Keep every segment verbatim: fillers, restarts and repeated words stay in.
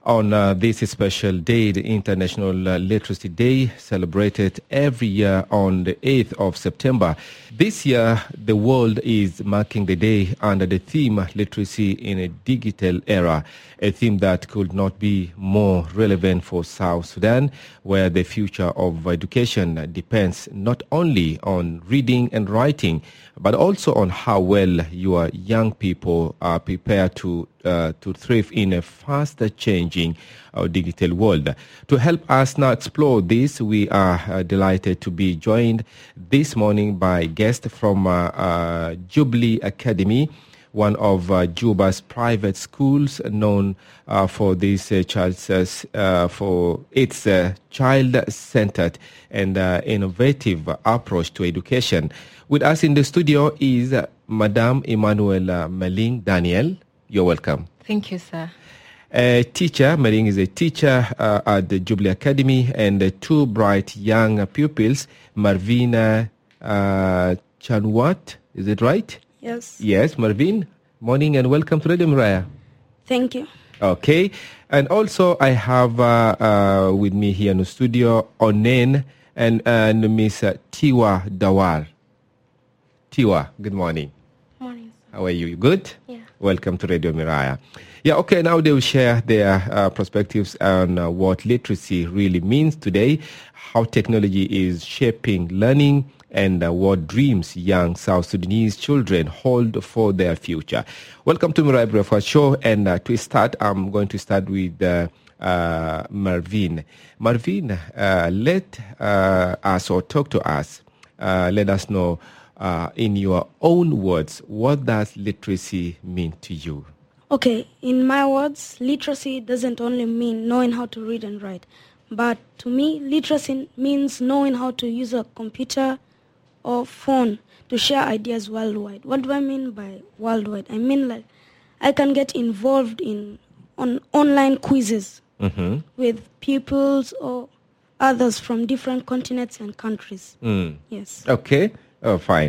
On uh, this special day, the International uh, Literacy Day, celebrated every year on the eighth of September. This year, the world is marking the day under the theme Literacy in a Digital Era, a theme that could not be more relevant for South Sudan, where the future of education depends not only on reading and writing, but also on how well your young people are prepared to uh, to thrive in a faster changing uh, digital world. To help us now explore this, we are uh, delighted to be joined this morning by guests from uh, uh, Jubilee Academy, one of uh, Juba's private schools, known uh, for this uh, child's uh, for its uh, child-centered and uh, innovative approach to education. With us in the studio is uh, Madame Emmanuela Meling Daniel. You're welcome. Thank you, sir. A teacher, Meling is a teacher uh, at the Jubilee Academy, and uh, two bright young pupils, Marvina uh, Chanwat, is it right? Yes. Yes, Marvin, morning and welcome to Radio Muraya. Thank you. Okay, and also I have uh, uh, with me here in the studio Onen and, and Miss Tiwa Dawar. Tiwa, good morning. Morning. How are you? You good? Yeah. Welcome to Radio Miraya. Yeah, okay, now they will share their uh, perspectives on uh, what literacy really means today, how technology is shaping learning, and uh, what dreams young South Sudanese children hold for their future. Welcome to Miraya Breakfast Show, and uh, to start, I'm going to start with uh, uh, Marvin. Marvin, uh, let uh, us or talk to us, uh, let us know Uh, in your own words, what does literacy mean to you? Okay, in my words, literacy doesn't only mean knowing how to read and write, but to me, literacy means knowing how to use a computer or phone to share ideas worldwide. What do I mean by worldwide? I mean like I can get involved in on online quizzes mm-hmm. with pupils or others from different continents and countries. Mm. Yes. Okay. Oh, fine.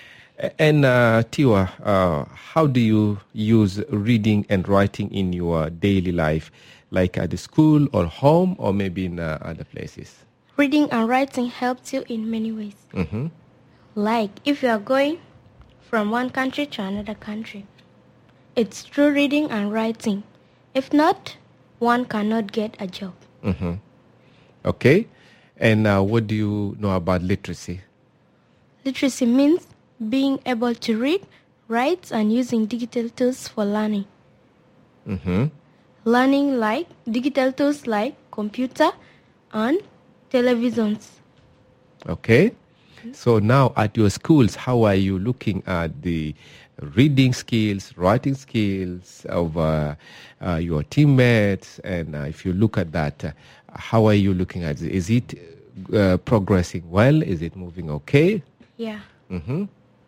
And uh, Tiwa, uh, how do you use reading and writing in your daily life, like at the school or home or maybe in uh, other places? Reading and writing helps you in many ways. Mm-hmm. Like if you are going from one country to another country, it's through reading and writing. If not, one cannot get a job. Mm-hmm. Okay. And uh, what do you know about literacy? Literacy means being able to read, write, and using digital tools for learning. Mm-hmm. Learning like digital tools like computer and televisions. Okay. Mm-hmm. So now at your schools, how are you looking at the reading skills, writing skills of uh, uh, your teammates? And uh, if you look at that, uh, how are you looking at it? Is it uh, progressing well? Is it moving okay? Yeah. Mm-hmm.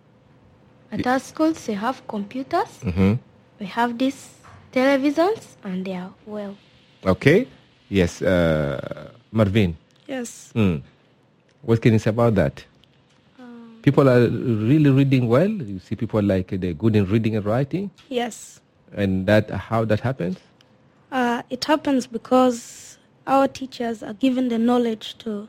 At our schools, we have computers, mm-hmm. we have these televisions, and they are well. Okay. Yes. Uh, Marvin. Yes. Mm. What can you say about that? Um, people are really reading well? You see people like they're good in reading and writing? Yes. And that how that happens? Uh, it happens because our teachers are given the knowledge to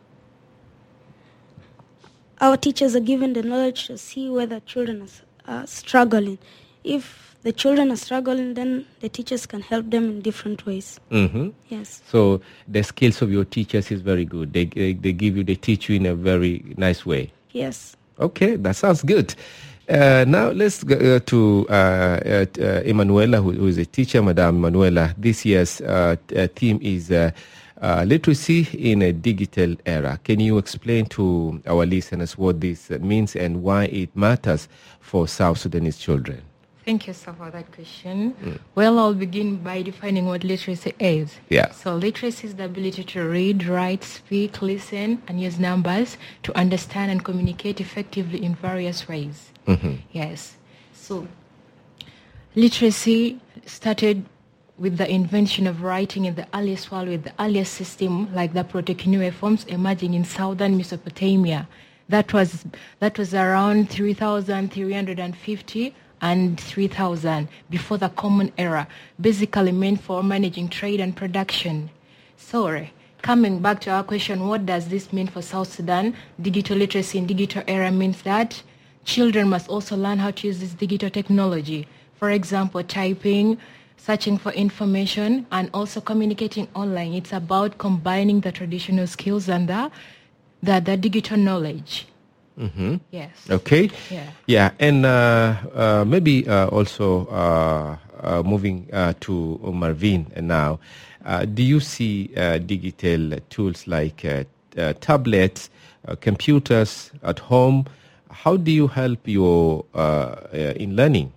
Our teachers are given the knowledge to see whether children are uh, struggling. If the children are struggling, then the teachers can help them in different ways. Mm-hmm. Yes. So the skills of your teachers is very good. They, they they give you, they teach you in a very nice way. Yes. Okay, that sounds good. Uh, now let's go uh, to uh, uh, Emanuela, who, who is a teacher, Madame Emanuela. This year's uh, uh, theme is Uh, Uh, literacy in a digital era. Can you explain to our listeners what this means and why it matters for South Sudanese children? Thank you, sir, for that question. Mm. Well, I'll begin by defining what literacy is. Yeah. So literacy is the ability to read, write, speak, listen, and use numbers to understand and communicate effectively in various ways. Mm-hmm. Yes. So literacy started with the invention of writing in the earliest world, with the earliest system like the proto-cuneiforms emerging in southern Mesopotamia. That was that was around three thousand three hundred fifty and three thousand before the Common Era, basically meant for managing trade and production. Sorry. Coming back to our question, what does this mean for South Sudan? Digital literacy in digital era means that children must also learn how to use this digital technology. For example, typing, searching for information, and also communicating online. It's about combining the traditional skills and the, the, the digital knowledge. Mm-hmm. Yes. Okay. Yeah. Yeah, and uh, uh, maybe uh, also uh, uh, moving uh, to Marvin now. Uh, do you see uh, digital tools like uh, uh, tablets, uh, computers at home? How do you help you uh, uh, in learning?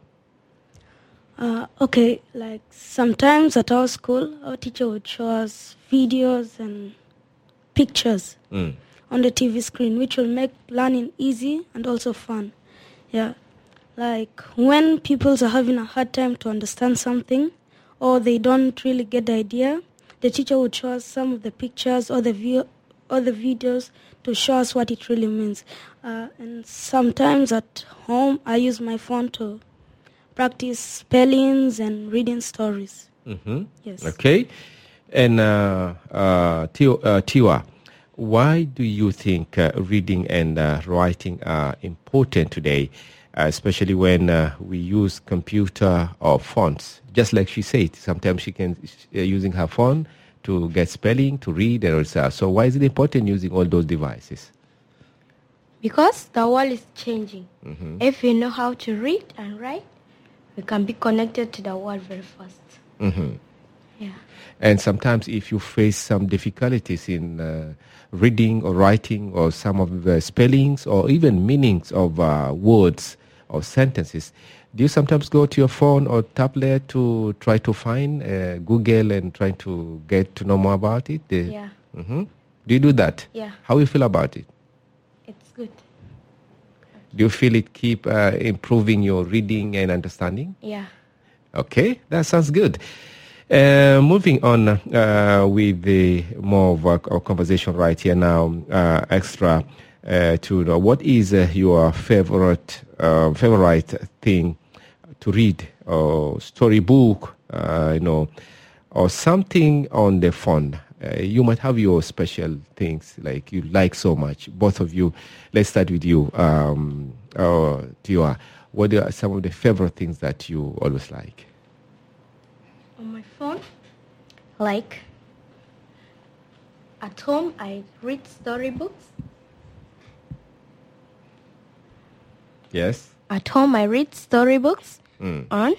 Uh, okay, like sometimes at our school, our teacher would show us videos and pictures Mm. on the T V screen, which will make learning easy and also fun. Yeah, like when people are having a hard time to understand something or they don't really get the idea, the teacher would show us some of the pictures or the view or the videos to show us what it really means. Uh, and sometimes at home, I use my phone to practice spellings and reading stories. Mm-hmm. Yes. Okay. And uh, uh, Tio, uh, Tiwa, why do you think uh, reading and uh, writing are important today, uh, especially when uh, we use computer or phones? Just like she said, sometimes she can uh, using her phone to get spelling, to read, and so. So why is it important using all those devices? Because the world is changing. Mm-hmm. If we know how to read and write, we can be connected to the world very fast. Mm-hmm. Yeah. And sometimes if you face some difficulties in uh, reading or writing or some of the spellings or even meanings of uh, words or sentences, do you sometimes go to your phone or tablet to try to find, uh, Google and try to get to know more about it? The, Yeah. Mm-hmm. Do you do that? Yeah. How you feel about it? It's good. Do you feel it keep uh, improving your reading and understanding? Yeah. Okay, that sounds good. Uh, moving on uh, with the more of our, our conversation right here now, uh, extra uh, to know what is uh, your favorite uh, favorite thing to read, or storybook, uh, you know, or something on the phone. Uh, you might have your special things like you like so much. Both of you, let's start with you, um, uh, Tiwa. What are some of the favorite things that you always like? On my phone, like at home, I read storybooks. Yes. At home, I read storybooks Mm. on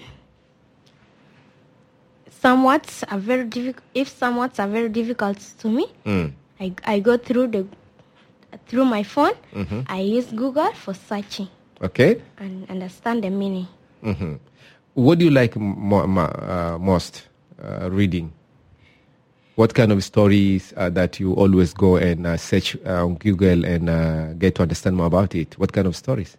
somewhat are very difficult. If somewhat are very difficult to me, Mm. I, I go through the through my phone. Mhm. I use Google for searching Okay. and understand the meaning. hmm What do you like mo- mo- uh, most uh, reading? What kind of stories uh, that you always go and uh, search uh, on Google and uh, get to understand more about it? What kind of stories?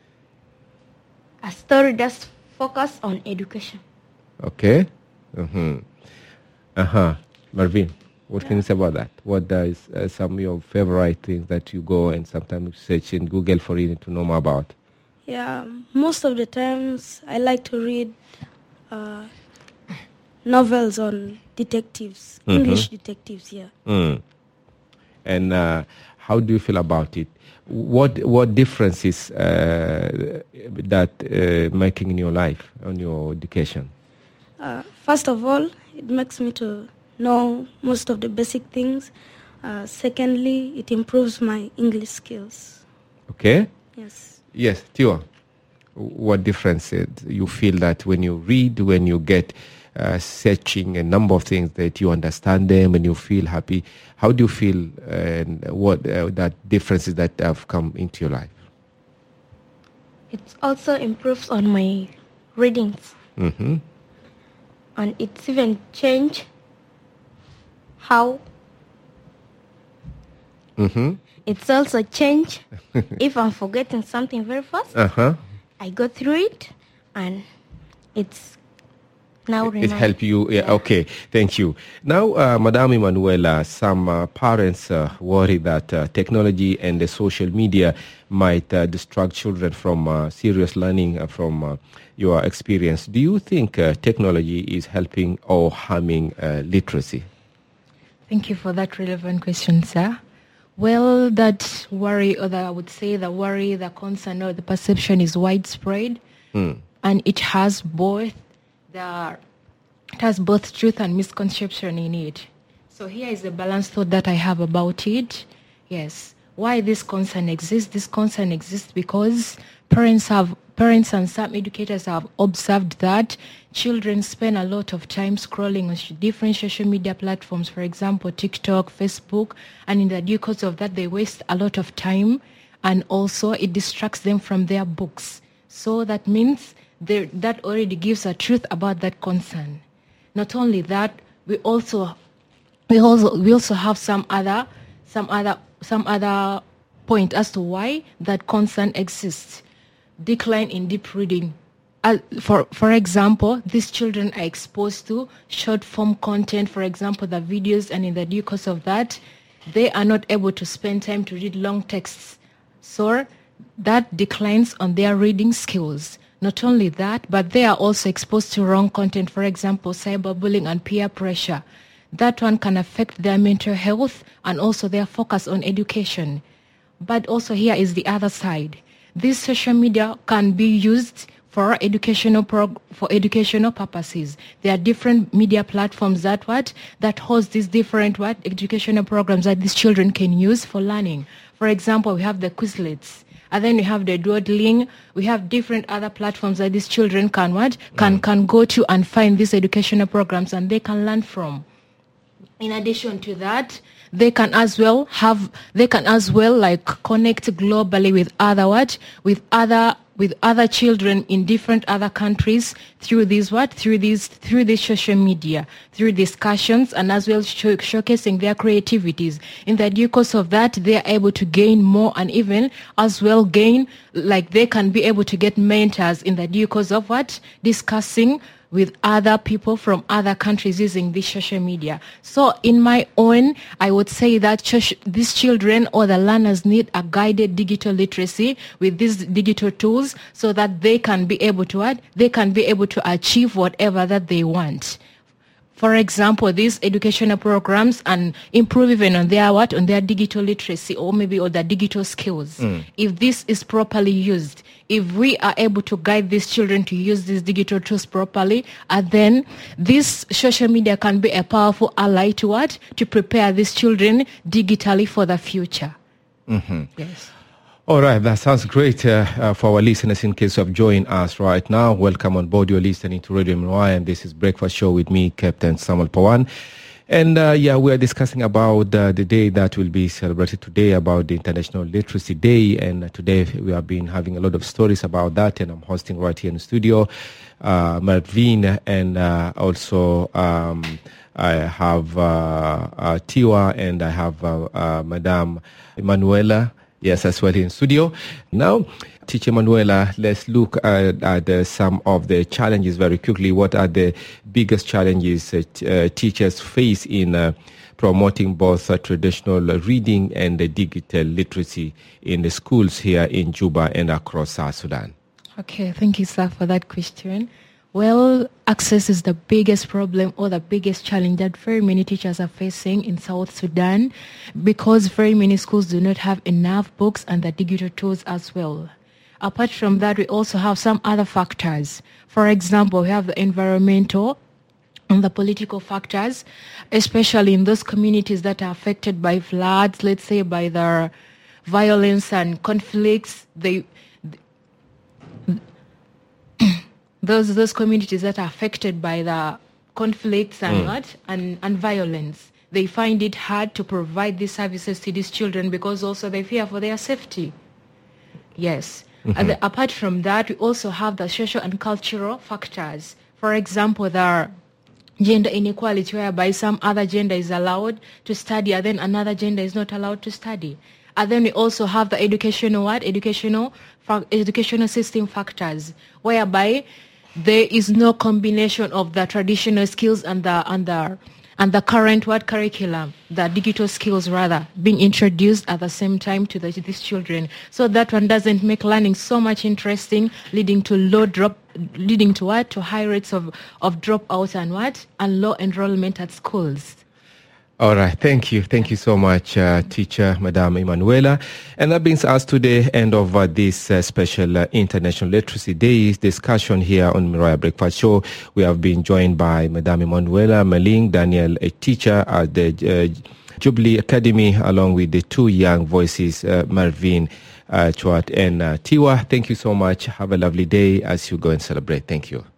A story that's focused on education. Okay. Mm-hmm. Uh-huh. Marvin, what can you say about that? What is uh, some of your favorite things that you go and sometimes search in Google for it to know more about? Yeah, most of the times I like to read uh, novels on detectives, Mhm. English detectives, yeah. Mm. And uh, how do you feel about it? What what differences uh, that uh, making in your life, on your education? Uh, first of all, it makes me to know most of the basic things. Uh, secondly, it improves my English skills. Okay. Yes. Yes, Tio. What difference uh, you feel that when you read, when you get uh, searching a number of things that you understand them and you feel happy? How do you feel uh, and what uh, that differences that have come into your life? It also improves on my readings, Mm-hmm. and it's even changed how. Mm-hmm. It's also changed if I'm forgetting something very fast. Uh-huh. I go through it, and it's now It remind. help you. Yeah, Yeah. Okay, thank you. Now, uh, Madam Emanuela, some uh, parents uh, worry that uh, technology and the social media might uh, distract children from uh, serious learning uh, from uh, your experience. Do you think uh, technology is helping or harming uh, literacy? Thank you for that relevant question, sir. Well, that worry, or the, I would say the worry, the concern, or the perception is widespread, Mm. and it has both the it has both truth and misconception in it. So here is the balanced thought that I have about it. Yes, why this concern exists? This concern exists because parents have parents and some educators have observed that children spend a lot of time scrolling on sh- different social media platforms, for example, TikTok, Facebook, and in the due course of that, they waste a lot of time, and also it distracts them from their books. So that means there, that already gives a truth about that concern. Not only that, we also we also we also have some other some other some other point as to why that concern exists. Decline in deep reading. Uh, for for example, these children are exposed to short form content, for example, the videos, and in the due course of that, they are not able to spend time to read long texts. So that declines on their reading skills. Not only that, but they are also exposed to wrong content, for example, cyberbullying and peer pressure. That one can affect their mental health and also their focus on education. But also here is the other side. This social media can be used for educational prog- for educational purposes. There are different media platforms that what that host these different what educational programs that these children can use for learning. For example, we have the Quizlets, and then we have the Dawdling. We have different other platforms that these children can what can mm. can go to and find these educational programs, and they can learn from. In addition to that, they can as well have they can as well like connect globally with other what with other with other children in different other countries through these what through these through this social media, through discussions, and as well show, showcasing their creativities. In the due course of that, they are able to gain more, and even as well gain like they can be able to get mentors in the due course of what discussing with other people from other countries using this social media. So in my own, I would say that ch- these children or the learners need a guided digital literacy with these digital tools so that they can be able to what? They can be able to achieve whatever that they want. For example, these educational programs and improve even on their what? On their digital literacy or maybe on their digital skills. Mm. If this is properly used, if we are able to guide these children to use these digital tools properly, and then this social media can be a powerful ally to what? To prepare these children digitally for the future. Mm-hmm. Yes. All right, that sounds great uh, uh, for our listeners. In case of joining us right now, welcome on board. You're listening to Radio M Y, and this is Breakfast Show with me, Captain Samuel Pawan. And uh, yeah, we are discussing about uh, the day that will be celebrated today, about the International Literacy Day. And uh, today we have been having a lot of stories about that, and I'm hosting right here in the studio, uh, Marvin, and uh, also um, I have uh, uh, Tiwa, and I have uh, uh, Madame Emanuela. Yes, as well in studio. Now, Teacher Manuela, let's look at, at uh, some of the challenges very quickly. What are the biggest challenges uh, t- uh, teachers face in uh, promoting both uh, traditional reading and the digital literacy in the schools here in Juba and across South Sudan? Okay, thank you, sir, for that question. Well, access is the biggest problem or the biggest challenge that very many teachers are facing in South Sudan because very many schools do not have enough books and the digital tools as well. Apart from that, we also have some other factors. For example, we have the environmental and the political factors, especially in those communities that are affected by floods, let's say by the violence and conflicts. They Those those communities that are affected by the conflicts and mm. what and, and violence, they find it hard to provide these services to these children because also they fear for their safety. Yes. Mm-hmm. And the, apart from that, we also have the social and cultural factors. For example, there are gender inequality whereby some other gender is allowed to study and then another gender is not allowed to study. And then we also have the educational what? Educational, educational system factors whereby there is no combination of the traditional skills and the and the and the current what curriculum, the digital skills rather, being introduced at the same time to the, these children. So that one doesn't make learning so much interesting, leading to low drop, leading to what? To high rates of, of dropout and what? And low enrollment at schools. All right. Thank you. Thank you so much, uh, teacher, Madame Emanuela. And that brings us to the end of uh, this uh, special uh, International Literacy Day discussion here on Mariah Breakfast Show. We have been joined by Madame Emanuela Maling Daniel, a teacher at the uh, Jubilee Academy, along with the two young voices, uh, Marvin uh, Chwat and uh, Tiwa. Thank you so much. Have a lovely day as you go and celebrate. Thank you.